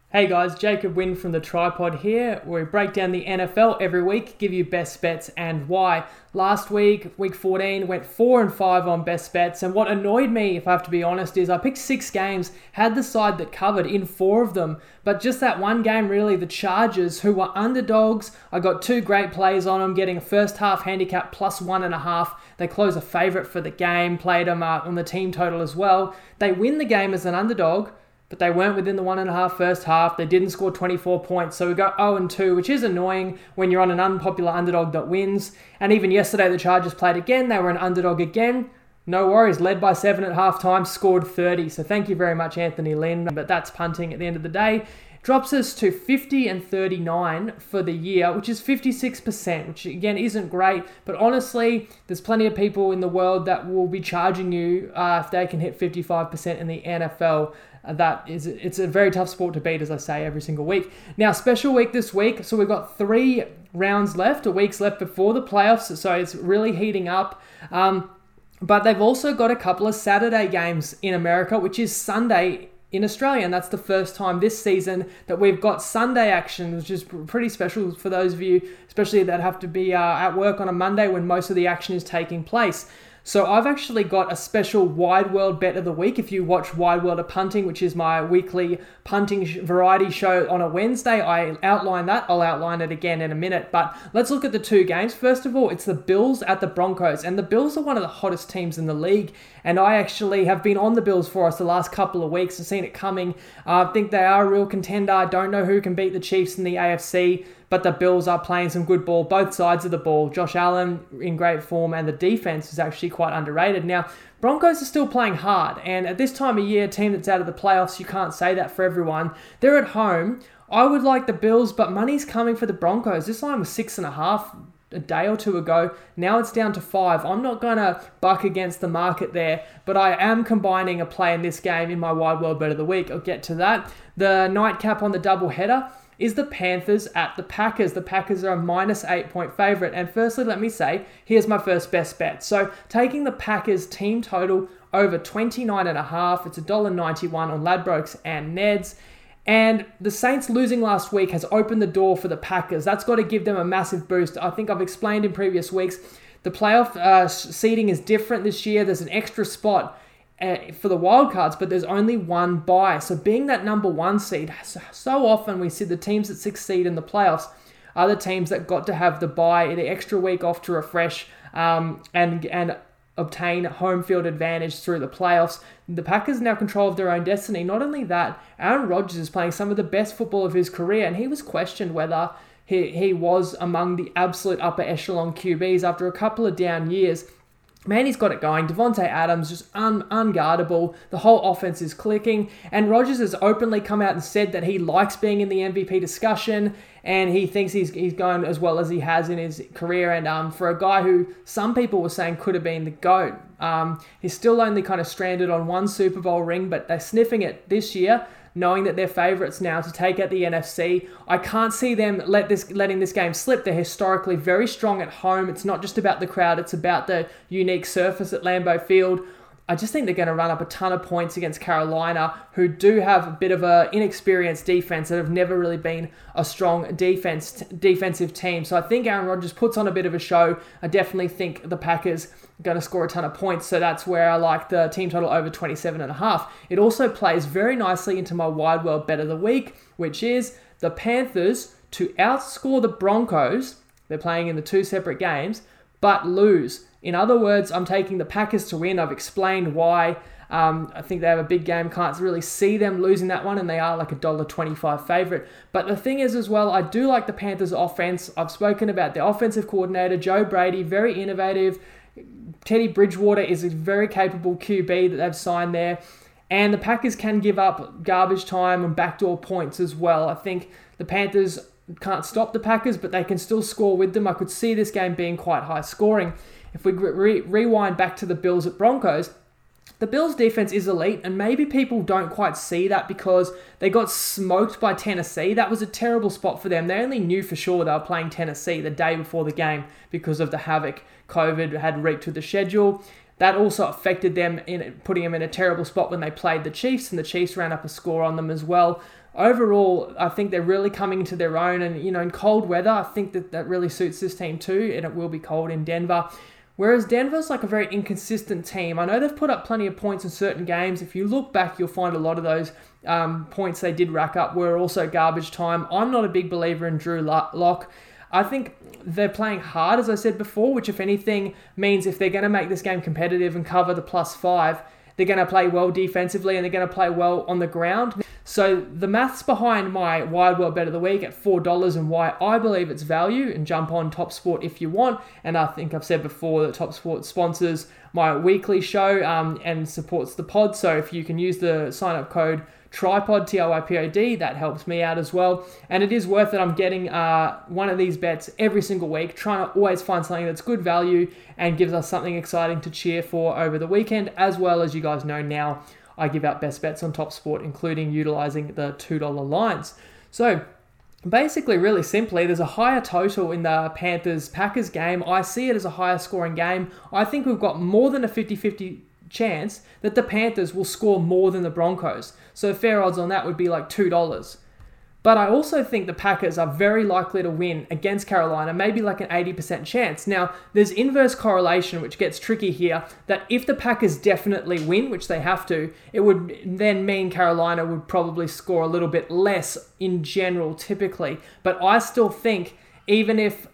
Hey guys, Jacob Wynn from the Tripod here, where we break down the NFL every week, give you best bets and why. Last week, week 14, went 4-5 on best bets, and what annoyed me, if I have to be honest, is I picked 6 games, had the side that covered in 4 of them, but just that one game really, the Chargers, who were underdogs, I got 2 great plays on them, getting a first half handicap plus 1.5. They close a favourite for the game, played them on the team total as well. They win the game as an underdog, but they weren't within the 1.5 first half. They didn't score 24 points. So we go 0-2, which is annoying when you're on an unpopular underdog that wins. And even yesterday, the Chargers played again. They were an underdog again. No worries. Led by 7 at halftime, scored 30. So thank you very much, Anthony Lynn. But that's punting at the end of the day. Drops us to 50-39 for the year, which is 56%, which again isn't great. But honestly, there's plenty of people in the world that will be charging you if they can hit 55% in the NFL. It's a very tough sport to beat, as I say, every single week. Now, special week this week. So we've got 3 rounds left, weeks left before the playoffs. So it's really heating up. But they've also got a couple of Saturday games in America, which is Sunday in Australia, and that's the first time this season that we've got Sunday action, which is pretty special for those of you, especially that have to be at work on a Monday when most of the action is taking place. So I've actually got a special Wide World Bet of the Week. If you watch Wide World of Punting, which is my weekly punting variety show on a Wednesday, I outline that. I'll outline it again in a minute. But let's look at the 2 games. First of all, it's the Bills at the Broncos. And the Bills are one of the hottest teams in the league. And I actually have been on the Bills for us the last couple of weeks. I've seen it coming. I think they are a real contender. I don't know who can beat the Chiefs in the AFC. But the Bills are playing some good ball, both sides of the ball. Josh Allen in great form, and the defense is actually quite underrated. Now, Broncos are still playing hard, and at this time of year, a team that's out of the playoffs, you can't say that for everyone. They're at home. I would like the Bills, but money's coming for the Broncos. This line was 6.5 a day or 2 ago. Now it's down to 5. I'm not going to buck against the market there, but I am combining a play in this game in my Wide World Bet of the Week. I'll get to that. The nightcap on the doubleheader is the Panthers at the Packers. The Packers are a -8 point favourite. And firstly, let me say, here's my first best bet. So taking the Packers team total over 29.5, it's $1.91 on Ladbrokes and Neds. And the Saints losing last week has opened the door for the Packers. That's got to give them a massive boost. I think I've explained in previous weeks, the playoff seeding is different this year. There's an extra spot for the wildcards, but there's only 1 bye. So being that number 1 seed, so often we see the teams that succeed in the playoffs are the teams that got to have the bye, the extra week off to refresh and obtain home field advantage through the playoffs. The Packers now control of their own destiny. Not only that, Aaron Rodgers is playing some of the best football of his career, and he was questioned whether he was among the absolute upper echelon QBs after a couple of down years. Man, he's got it going. Devontae Adams, just unguardable. The whole offense is clicking. And Rodgers has openly come out and said that he likes being in the MVP discussion, and he thinks he's going as well as he has in his career. And for a guy who some people were saying could have been the GOAT, he's still only kind of stranded on 1 Super Bowl ring, but they're sniffing it this year, knowing that they're favourites now to take out the NFC. I can't see them letting this game slip. They're historically very strong at home. It's not just about the crowd, it's about the unique surface at Lambeau Field. I just think they're going to run up a ton of points against Carolina, who do have a bit of an inexperienced defense that have never really been a strong defensive team. So I think Aaron Rodgers puts on a bit of a show. I definitely think the Packers are going to score a ton of points. So that's where I like the team total over 27.5. It also plays very nicely into my Wide World Bet of the Week, which is the Panthers to outscore the Broncos. They're playing in the 2 separate games, but lose. In other words, I'm taking the Packers to win. I've explained why. I think they have a big game. Can't really see them losing that one, and they are like a $1.25 favourite. But the thing is as well, I do like the Panthers' offense. I've spoken about the offensive coordinator, Joe Brady, very innovative. Teddy Bridgewater is a very capable QB that they've signed there. And the Packers can give up garbage time and backdoor points as well. I think the Panthers can't stop the Packers, but they can still score with them. I could see this game being quite high scoring. If we rewind back to the Bills at Broncos, the Bills' defense is elite, and maybe people don't quite see that because they got smoked by Tennessee. That was a terrible spot for them. They only knew for sure they were playing Tennessee the day before the game because of the havoc COVID had wreaked with the schedule. That also affected them in putting them in a terrible spot when they played the Chiefs, and the Chiefs ran up a score on them as well. overall, I think they're really coming into their own. And, in cold weather, I think that really suits this team too. And it will be cold in Denver. Whereas Denver's like a very inconsistent team. I know they've put up plenty of points in certain games. If you look back, you'll find a lot of those points they did rack up were also garbage time. I'm not a big believer in Drew Lock. I think they're playing hard, as I said before, which if anything means if they're going to make this game competitive and cover the +5, they're going to play well defensively and they're going to play well on the ground. So the maths behind my Wide World Bet of the Week at $4 and why I believe it's value, and jump on TopSport if you want. And I think I've said before that TopSport sponsors my weekly show and supports the pod. So if you can use the sign-up code TRIPOD, TRIPOD, that helps me out as well. And it is worth it. I'm getting one of these bets every single week, trying to always find something that's good value and gives us something exciting to cheer for over the weekend. As well as you guys know now, I give out best bets on TopSport, including utilizing the $2 lines. So basically, really simply, there's a higher total in the Panthers-Packers game. I see it as a higher scoring game. I think we've got more than a 50-50 chance that the Panthers will score more than the Broncos. So fair odds on that would be like $2. But I also think the Packers are very likely to win against Carolina, maybe like an 80% chance. Now, there's inverse correlation, which gets tricky here, that if the Packers definitely win, which they have to, it would then mean Carolina would probably score a little bit less in general, typically. But I still think, even if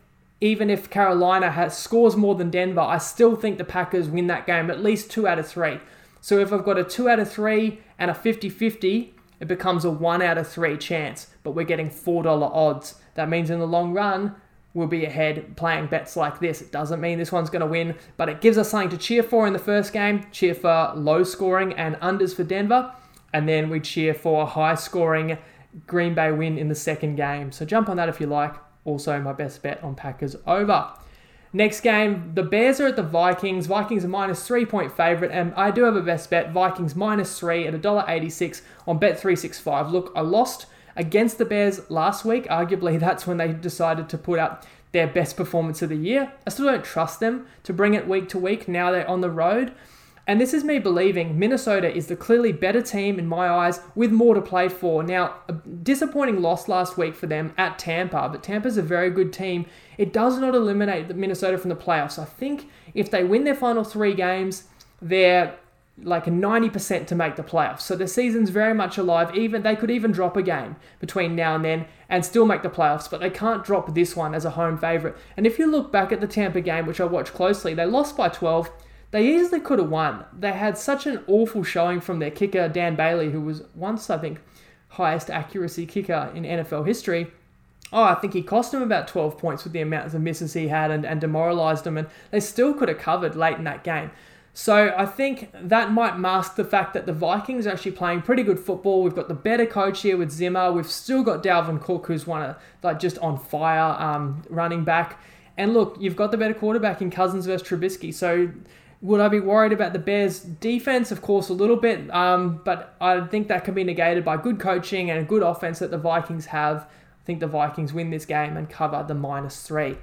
Carolina scores more than Denver, I still think the Packers win that game, at least 2 out of 3. So if I've got a 2 out of 3 and a 50-50, it becomes a 1 out of 3 chance, but we're getting $4 odds. That means in the long run, we'll be ahead playing bets like this. It doesn't mean this one's going to win, but it gives us something to cheer for in the first game, cheer for low scoring and unders for Denver, and then we cheer for a high scoring Green Bay win in the second game. So jump on that if you like. Also my best bet on Packers over. Next game, the Bears are at the Vikings. Vikings are -3 point favorite, and I do have a best bet. Vikings -3 at $1.86 on Bet365. Look, I lost against the Bears last week. Arguably, that's when they decided to put up their best performance of the year. I still don't trust them to bring it week to week. Now they're on the road. And this is me believing Minnesota is the clearly better team in my eyes with more to play for. Now, a disappointing loss last week for them at Tampa, but Tampa's a very good team. It does not eliminate Minnesota from the playoffs. I think if they win their final 3 games, they're like a 90% to make the playoffs. So the season's very much alive. They could even drop a game between now and then and still make the playoffs, but they can't drop this one as a home favorite. And if you look back at the Tampa game, which I watched closely, they lost by 12. They easily could have won. They had such an awful showing from their kicker, Dan Bailey, who was once, I think, highest accuracy kicker in NFL history. I think he cost them about 12 points with the amounts of misses he had and demoralized them, and they still could have covered late in that game. So I think that might mask the fact that the Vikings are actually playing pretty good football. We've got the better coach here with Zimmer. We've still got Dalvin Cook, who's just on fire running back. And look, you've got the better quarterback in Cousins versus Trubisky. So would I be worried about the Bears' defense? Of course, a little bit, but I think that can be negated by good coaching and a good offense that the Vikings have. I think the Vikings win this game and cover the -3.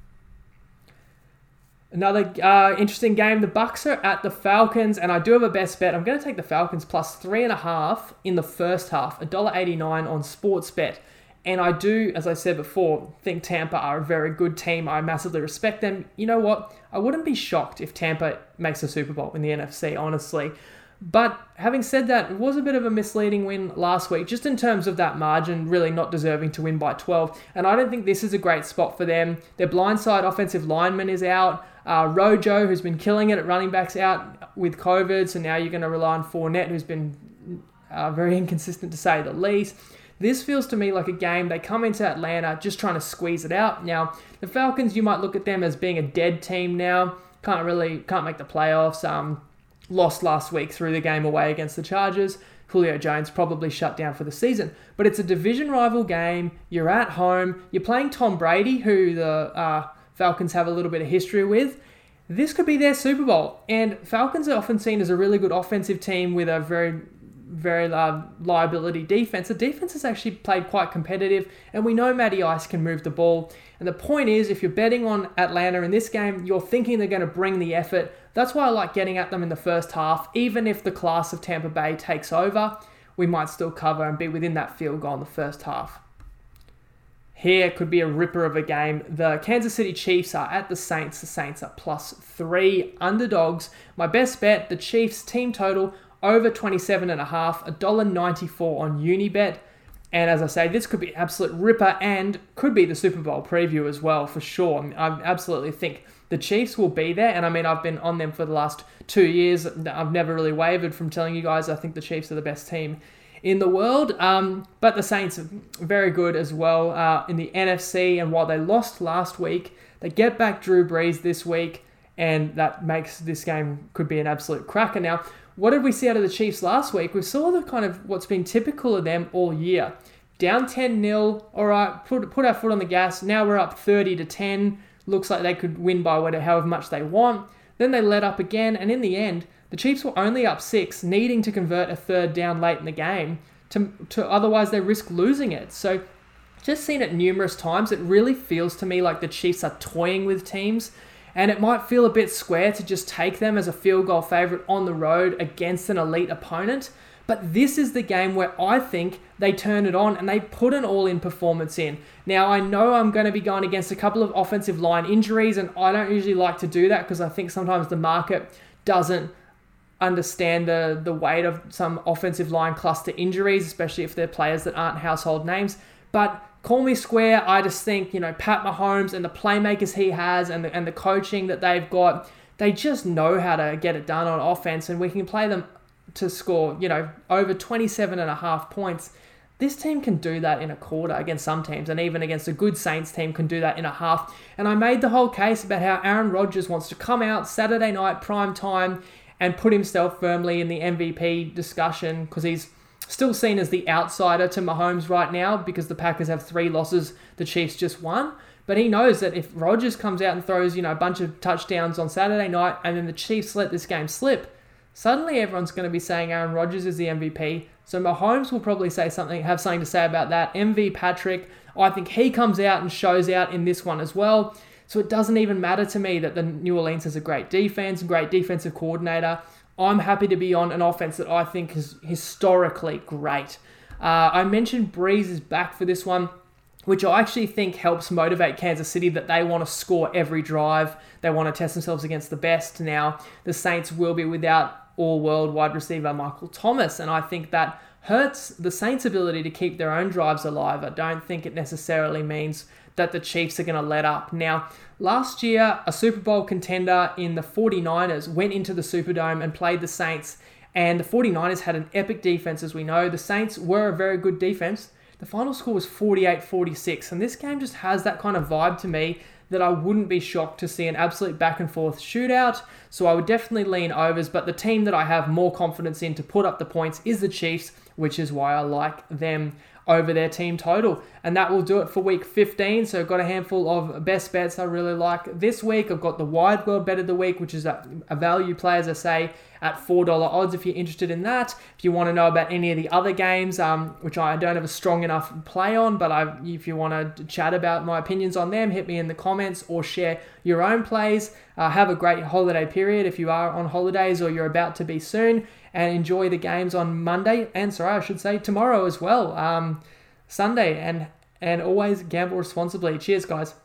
Another interesting game, the Bucs are at the Falcons, and I do have a best bet. I'm going to take the Falcons +3.5 in the first half, $1.89 on Sportsbet. And I do, as I said before, think Tampa are a very good team. I massively respect them. You know what? I wouldn't be shocked if Tampa makes a Super Bowl in the NFC, honestly. But having said that, it was a bit of a misleading win last week, just in terms of that margin, really not deserving to win by 12. And I don't think this is a great spot for them. Their blindside offensive lineman is out. Rojo, who's been killing it at running backs, out with COVID. So now you're going to rely on Fournette, who's been very inconsistent to say the least. This feels to me like a game they come into Atlanta just trying to squeeze it out. Now, the Falcons, you might look at them as being a dead team now. Can't make the playoffs. Lost last week through the game away against the Chargers. Julio Jones probably shut down for the season. But it's a division rival game. You're at home. You're playing Tom Brady, who the Falcons have a little bit of history with. This could be their Super Bowl. And Falcons are often seen as a really good offensive team with a very liability defense. The defense has actually played quite competitive, and we know Matty Ice can move the ball. And the point is, if you're betting on Atlanta in this game, you're thinking they're going to bring the effort. That's why I like getting at them in the first half, even if the class of Tampa Bay takes over. we might still cover and be within that field goal in the first half. Here could be a ripper of a game. The Kansas City Chiefs are at the Saints. The Saints are +3 underdogs. My best bet, the Chiefs team total over 27.5, $1.94 on Unibet. And as I say, this could be an absolute ripper and could be the Super Bowl preview as well, for sure. I absolutely think the Chiefs will be there. And I mean, I've been on them for the last 2 years. I've never really wavered from telling you guys I think the Chiefs are the best team in the world. But the Saints are very good as well in the NFC. And while they lost last week, they get back Drew Brees this week. And that makes this game could be an absolute cracker. Now, what did we see out of the Chiefs last week? We saw the kind of what's been typical of them all year. Down 10-0, all right, put our foot on the gas. Now we're up 30-10. Looks like they could win by however much they want. Then they let up again, and in the end, the Chiefs were only up 6, needing to convert a third down late in the game. To otherwise they risk losing it. So just seen it numerous times. It really feels to me like the Chiefs are toying with teams. And it might feel a bit square to just take them as a field goal favourite on the road against an elite opponent. But this is the game where I think they turn it on and they put an all-in performance in. Now, I know I'm going to be going against a couple of offensive line injuries, and I don't usually like to do that because I think sometimes the market doesn't understand the weight of some offensive line cluster injuries, especially if they're players that aren't household names. But call me square, I just think, Pat Mahomes and the playmakers he has and the coaching that they've got, they just know how to get it done on offense, and we can play them to score, over 27.5 points. This team can do that in a quarter against some teams, and even against a good Saints team can do that in a half. And I made the whole case about how Aaron Rodgers wants to come out Saturday night prime time and put himself firmly in the MVP discussion because he's still seen as the outsider to Mahomes right now because the Packers have 3 losses, the Chiefs just 1. But he knows that if Rodgers comes out and throws, a bunch of touchdowns on Saturday night and then the Chiefs let this game slip, suddenly everyone's going to be saying Aaron Rodgers is the MVP. So Mahomes will probably have something to say about that. MV Patrick, I think he comes out and shows out in this one as well. So it doesn't even matter to me that the New Orleans has a great defense, great defensive coordinator. I'm happy to be on an offense that I think is historically great. I mentioned Brees is back for this one, which I actually think helps motivate Kansas City that they want to score every drive. They want to test themselves against the best. Now, the Saints will be without all-world wide receiver Michael Thomas, and I think that hurts the Saints' ability to keep their own drives alive. I don't think it necessarily means that the Chiefs are going to let up. Now, last year, a Super Bowl contender in the 49ers went into the Superdome and played the Saints, and the 49ers had an epic defense, as we know. The Saints were a very good defense. The final score was 48-46, and this game just has that kind of vibe to me that I wouldn't be shocked to see an absolute back-and-forth shootout, so I would definitely lean overs, but the team that I have more confidence in to put up the points is the Chiefs, which is why I like them over their team total. And that will do it for week 15. So I've got a handful of best bets I really like this week. I've got the Wide World Bet of the Week, which is a value play, as I say, at $4 odds if you're interested in that. If you want to know about any of the other games, which I don't have a strong enough play on, but if you want to chat about my opinions on them, hit me in the comments or share your own plays. Have a great holiday period if you are on holidays or you're about to be soon, and enjoy the games on Monday, and tomorrow as well, Sunday, and always gamble responsibly. Cheers, guys.